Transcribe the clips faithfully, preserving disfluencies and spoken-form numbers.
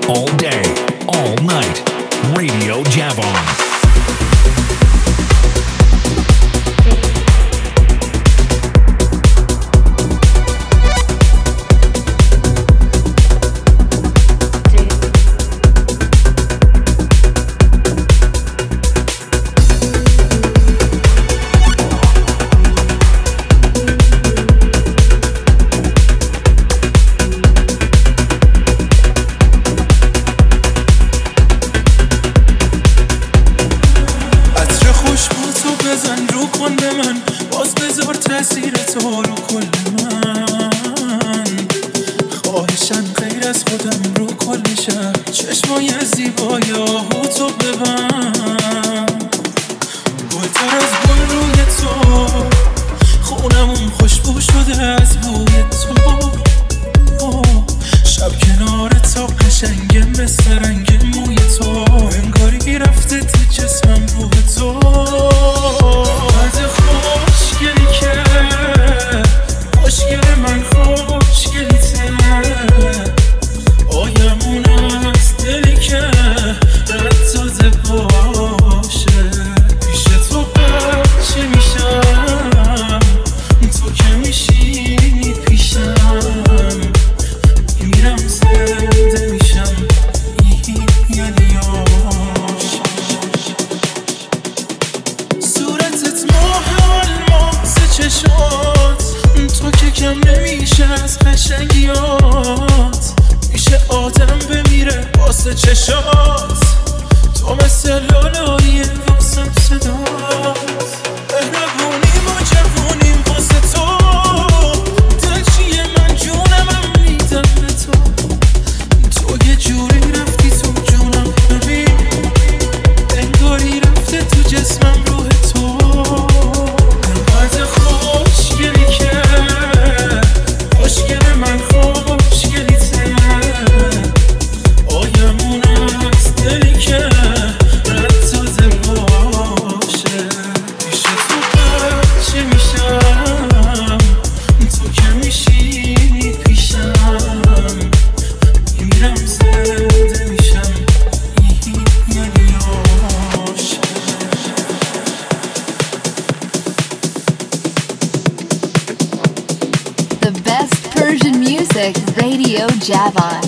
All day, all night. Radio Javon. Radio Javon.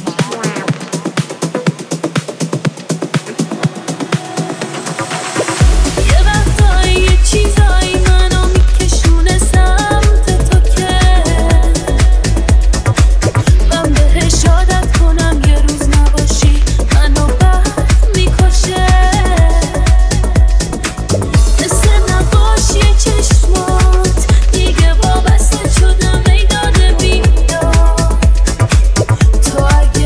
تو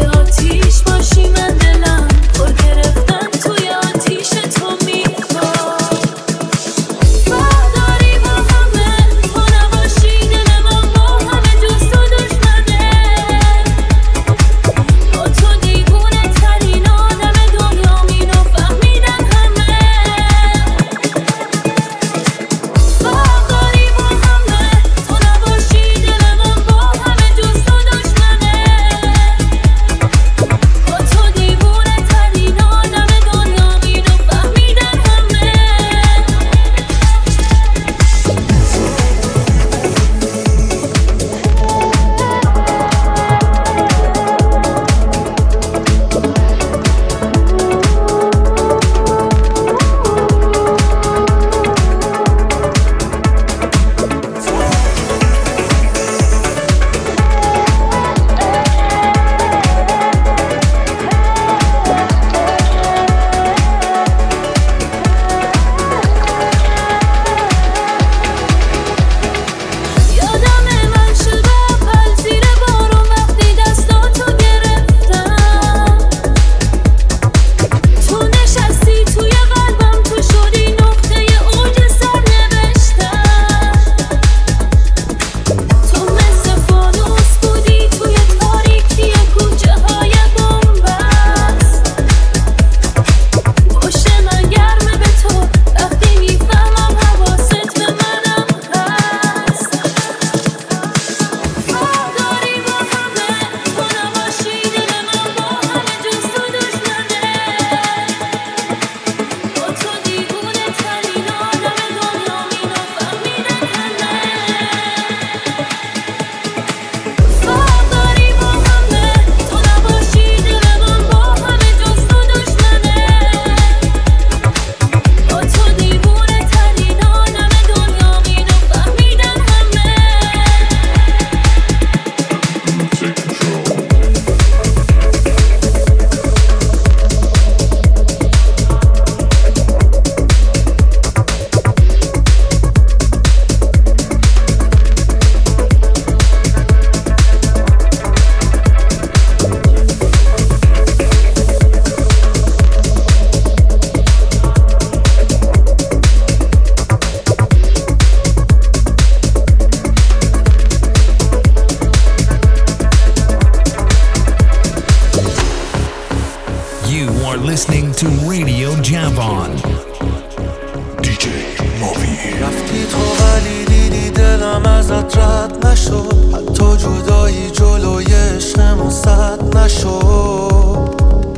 You are listening to Radio Javon. دی جی Movi. رفتی تو ولی دیدی دلم ازت رد نشد، حتی جدایی جلوی عشقمون صد نشد.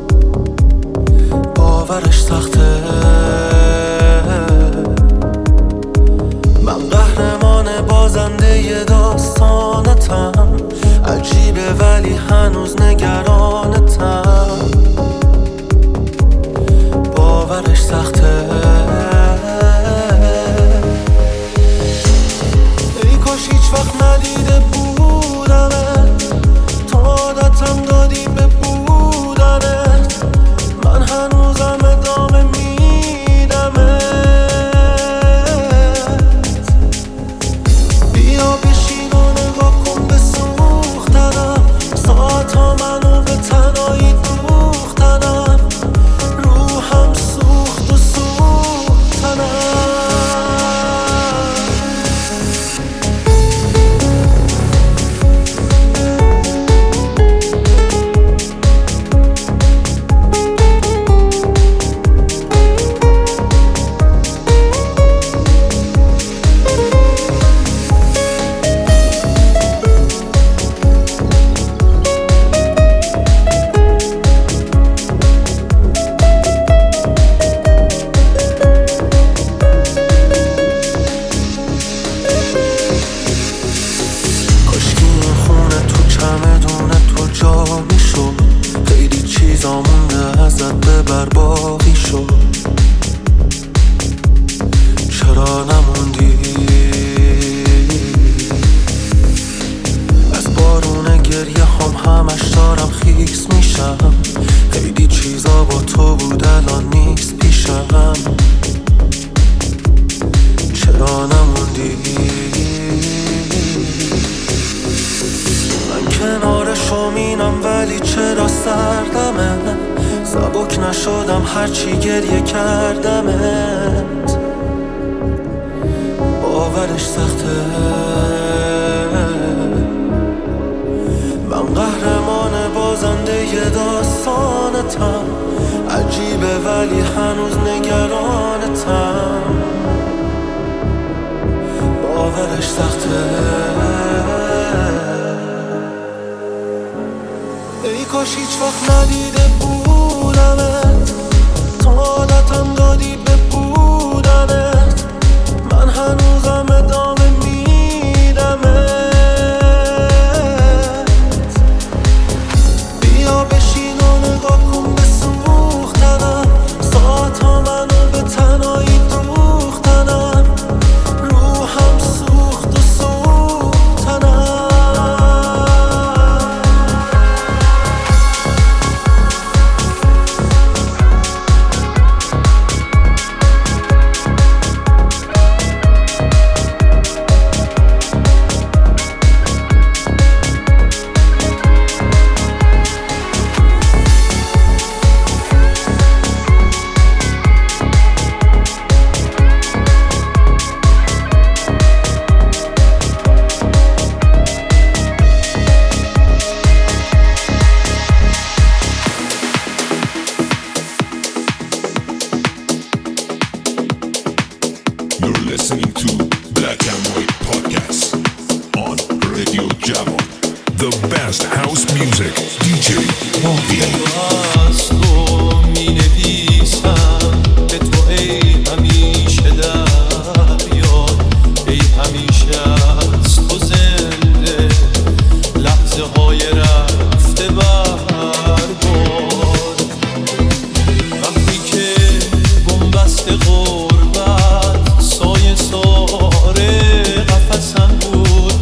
باورش سخته، من قهرمان بازنده ی داستانتم. عجیبه ولی هنوز نگرانتم. باورش سخته، ای کاش هیچ وقت ندیده بودمت، تا عادتم دادی به بودنت. من هنوزم ادامه میدمت. بیا بشین و نگاه کن به سوختنم، ساعتا منو به تنهایی دوختنم. روحم سوخت و سوختنم. هرچی گریه کردمت. باورش سخته، من قهرمان بازنده ی داستانتم. عجیبه ولی هنوز نگرانتم. باورش سخته، ای کاش هیچ وقت ندیده بودمت، تا عادتم دادی به بودنت. من هنوزم ادامه میدمت. بیا بشین و نگاه کن به سوختنم، ساعتا منو به تنهایی دوختنم. روحم سوخت و سوختنم.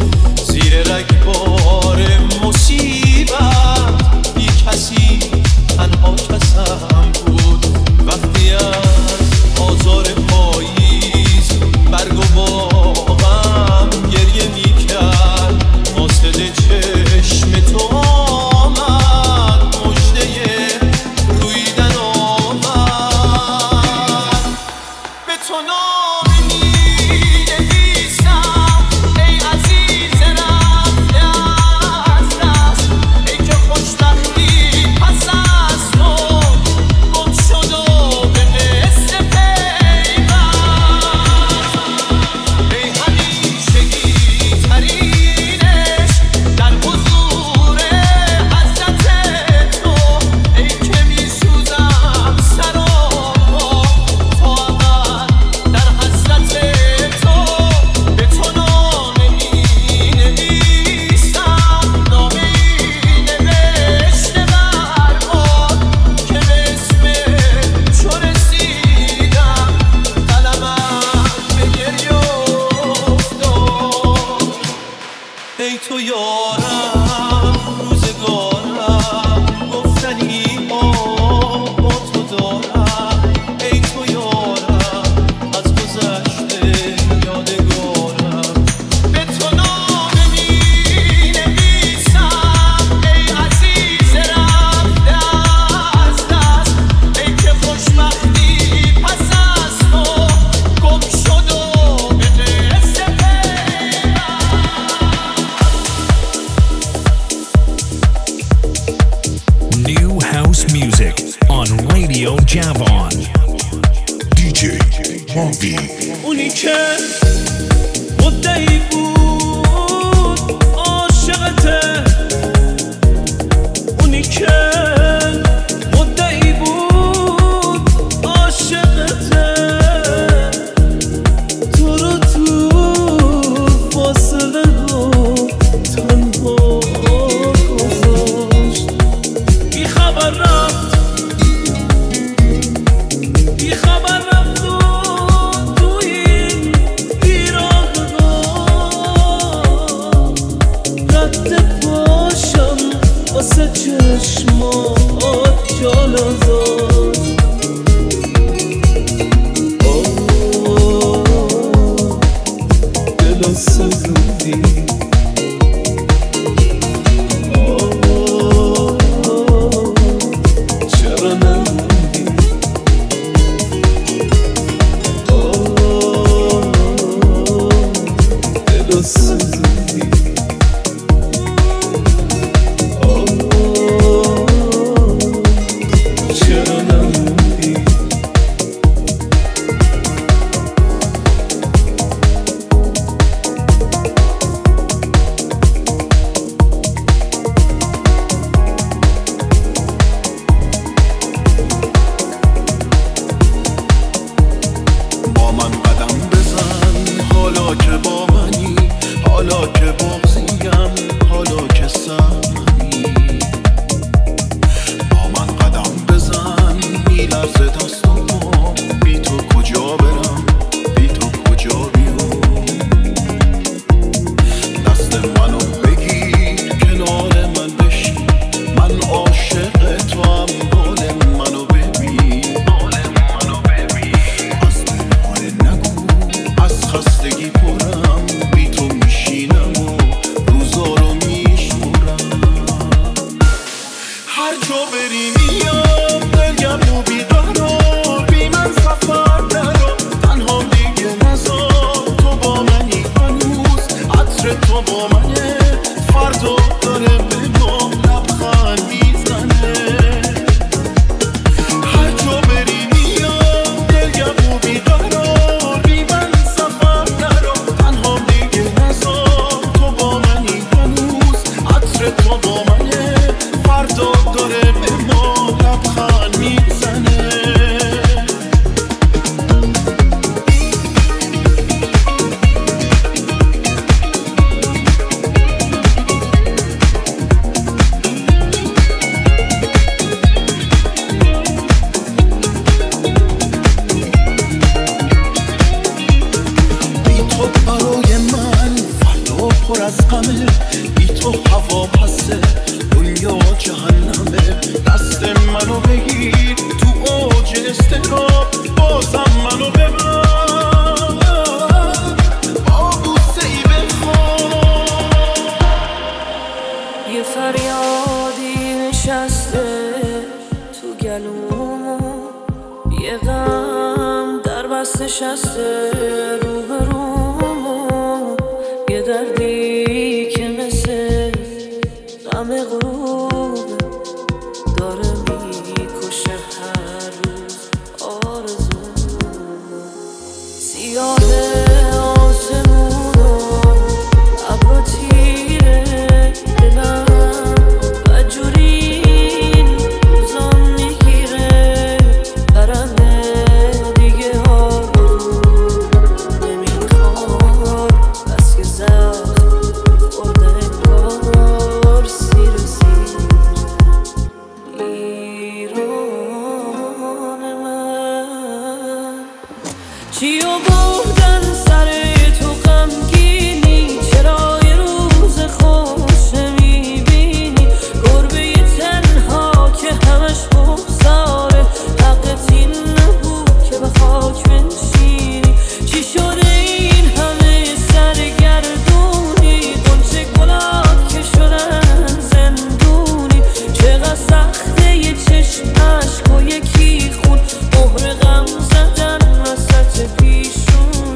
زیر رگبار مصیبت بی کسی house music on Radio Javon. دی جی Marvi. اونی که مدعی بود عاشقته، اونی که مدعی بود عاشقته، تو رو تو فاصله ها تنها گذاشت. بی خبر رفت، بی خبر رفت و تو این بیراه ها رد پاشم واسه چشمات جا نذاشت. دل سوزوندی، چرا نموندی؟ دل سوزوندی، چرا نموندی؟ با من قدم بزن حالا که با منی، حالا که بغضیم، حالا که سهمنی. با من قدم بزن میلرزه دستم، بی تو کجا برم، بی تو کجا بیام. دست منو بگیر کنار من بشین، من عاشق تو هم، حال منو ببین، حال منو ببین. از دلهای نگو از خستگی پرم، بی تو میشینم و روزا رو میشمرم. هر جا بری میام دلگم و بیقرار، بی من سفر نرو، تنها دیگه نذار. تو با منی هنوز، عطر تو با منه، فردا داره به ما لبخند میزنه. هر جا بری میام دلگم و بیقرار، بی من سفر نرو، تنها دیگه نذار. تو با منی هنوز، عطر تو با منه، فردا داره به ما لبخند میزنه. بی تو برای من فردا پر از غمه، بی تو هوا پسه دنیا جهنمه. دست منو بگیر تو اوج استراب، بازم منو ببر با بوسه ای بخواب. یه فریادی نشسته تو گلومو، یه غم در بست نشسته روبرومو، یه دردی که مثل غم غروبه داره میکشه هر روز آرزومو. سیاه آسمونو ابرا تیره، دلم بدجورین روزام میگیره. پرنده دیگه آروم نمیخواد، بس که زخم خورده انگار سیر سیر. ایران من چیو بردن سر تو غمگینی، چرا یه روز خوش نمیبینی؟ گربه ی تنها که همش بغضاره، حقت این نبود که به خاک بنشینی. چی شده این همه سرگردونی؟ غنچه گلات که شدن زندونی. چقدر سخته یه چشم عشق و یکی خون، مهر غم زدن وسط پیشونی.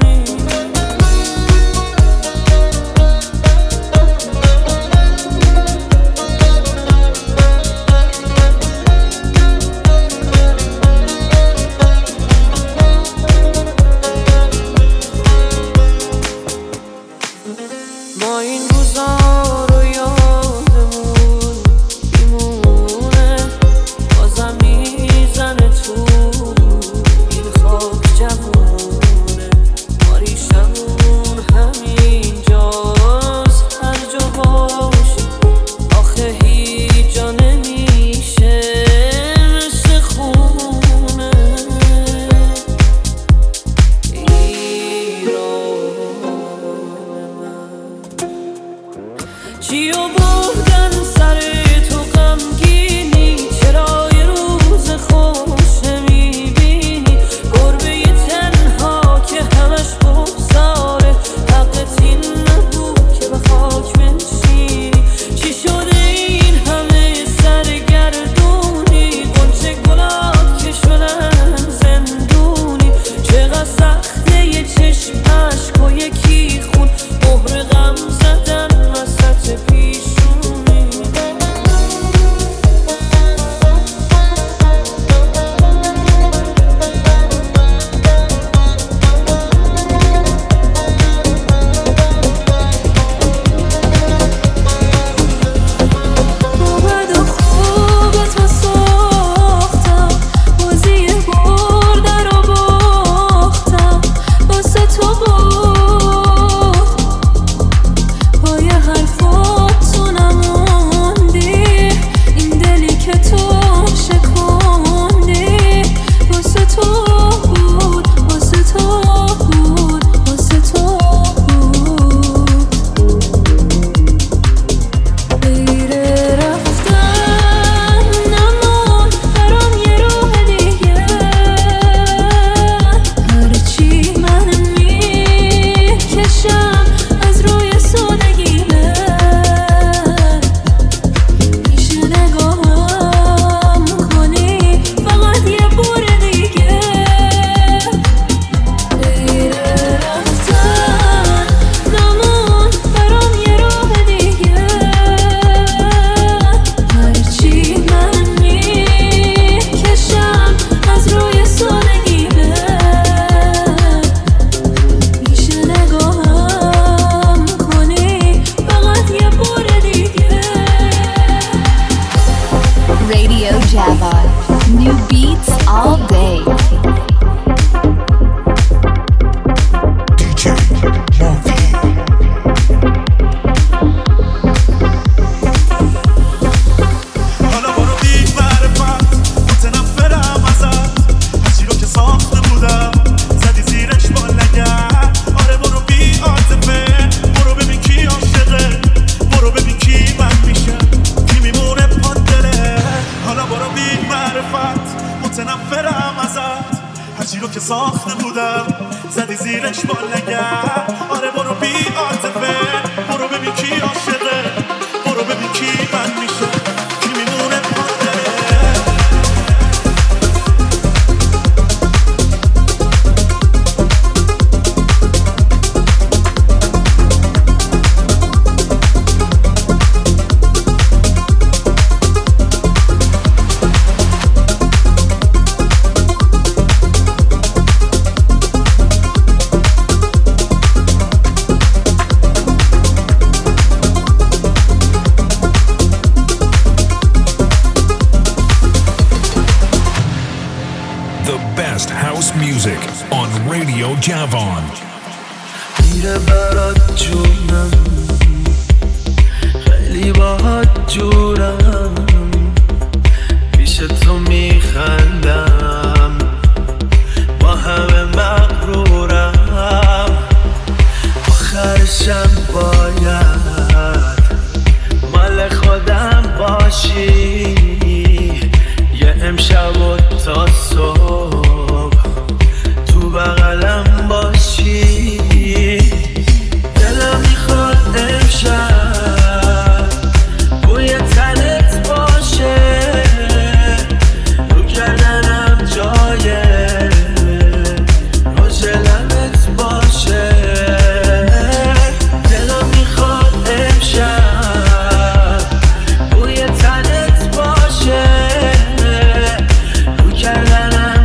all day. دی جی ماوی. حالا برو بی معرفت متنفرم ازت، هرچی رو که ساخته بودم زدی زیرش با لگد. آره برو بی عاطفه، برو ببین کی عاشقه، برو ببین کی من میشه، کی میمونه پاد دله. حالا برو بی معرفت متنفرم ازت، هرچی رو که ساخته بودم زدی زیرش با لگد. آره برو بی عاطفه، برو ببین کی عاشقه، برو ببین کی من میشه، کی میمونه پاد دله. House music on Radio Javon. میره برات جونم، خیلی باهات جورم، پیش تو میخندم، با همه مغرورم، آخرشم باید مال خودم باشی، یه امشب و تا صبح تو بغلم باشی. دلم میخواد امشب بوی تنت باشه، رو کردنم جای روش لبت باشه. دلم میخواد امشب بوی تنت باشه، رو کردنم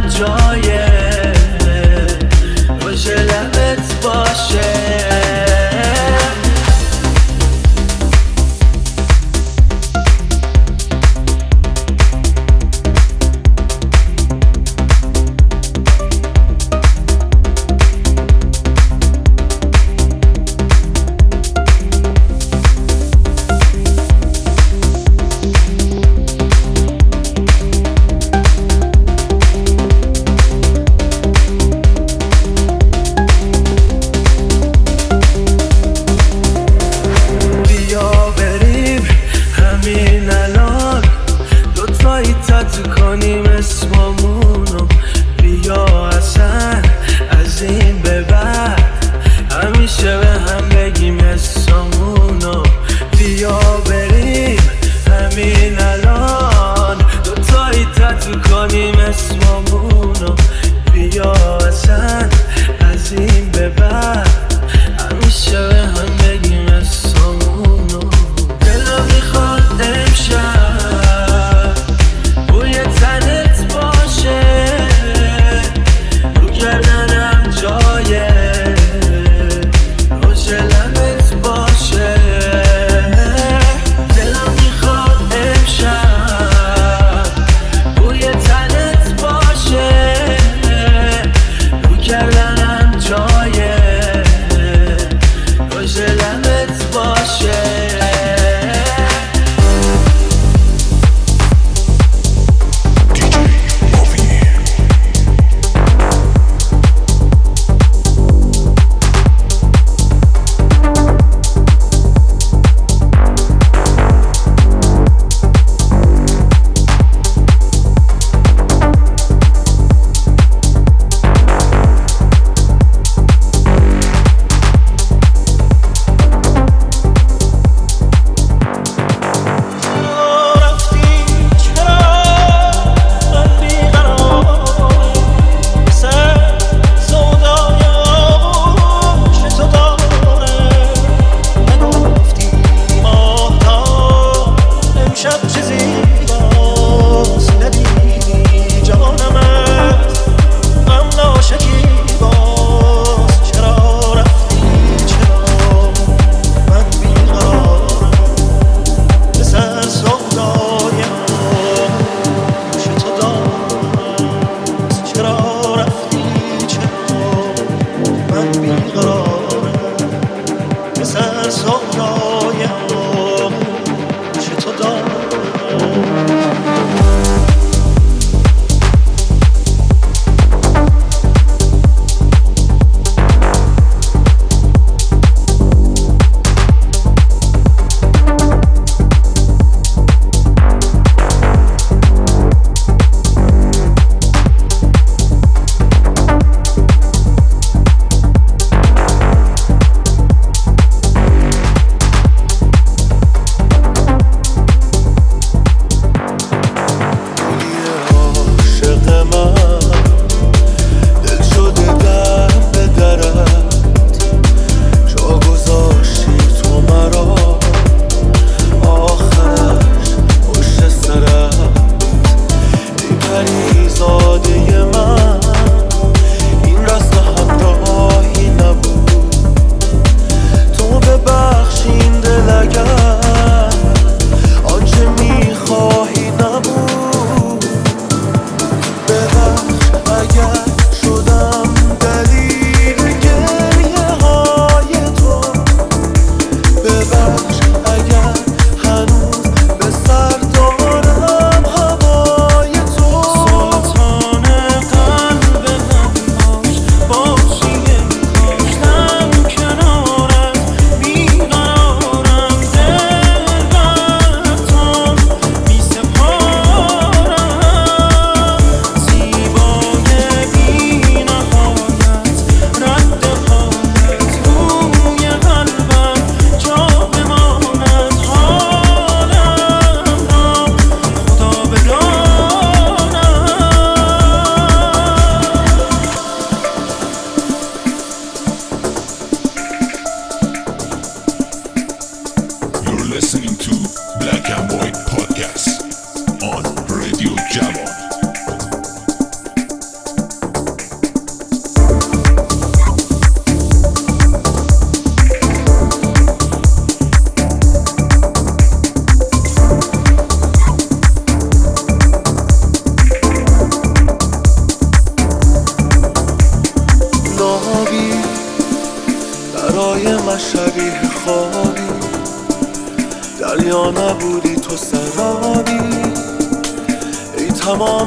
یا نبودی تو سرابی، ای تمام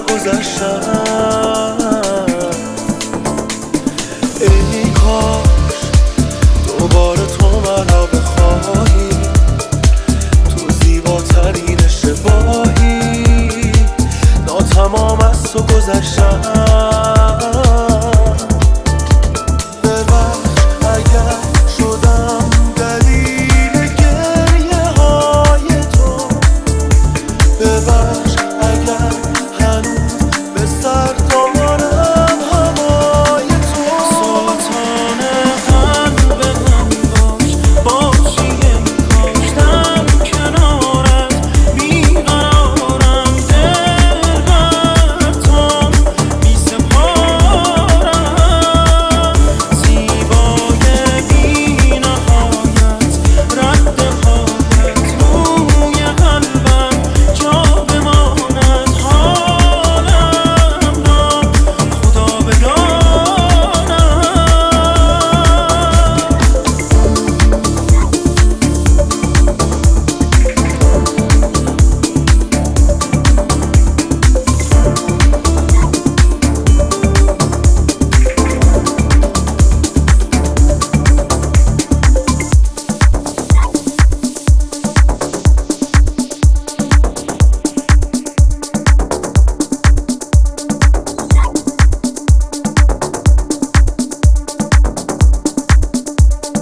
سرگذشتم. ای کاش دوباره تو مرا بخواهی، تو زیباترین اشتباهی، ناتمام از تو گذشتم.